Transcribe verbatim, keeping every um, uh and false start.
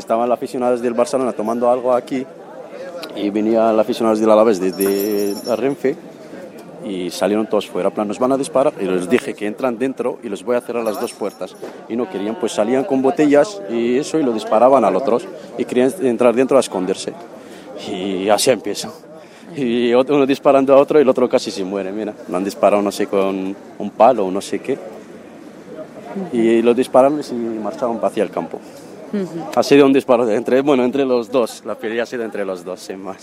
estaban los aficionados del Barcelona tomando algo aquí y venían los aficionados del Alavés desde la Renfe y salieron todos fuera, en plan, nos van a disparar, y les dije que entran dentro y les voy a cerrar las dos puertas, y no querían, pues salían con botellas y eso, y lo disparaban a los otros, y querían entrar dentro a esconderse, y así empieza, y uno disparando a otro y el otro casi se muere, mira, lo han disparado, no sé, con un palo o no sé qué, y lo dispararon y marcharon hacia el campo. Uh-huh. Ha sido un disparo entre, bueno, entre los dos, la pelea ha sido entre los dos, sin más.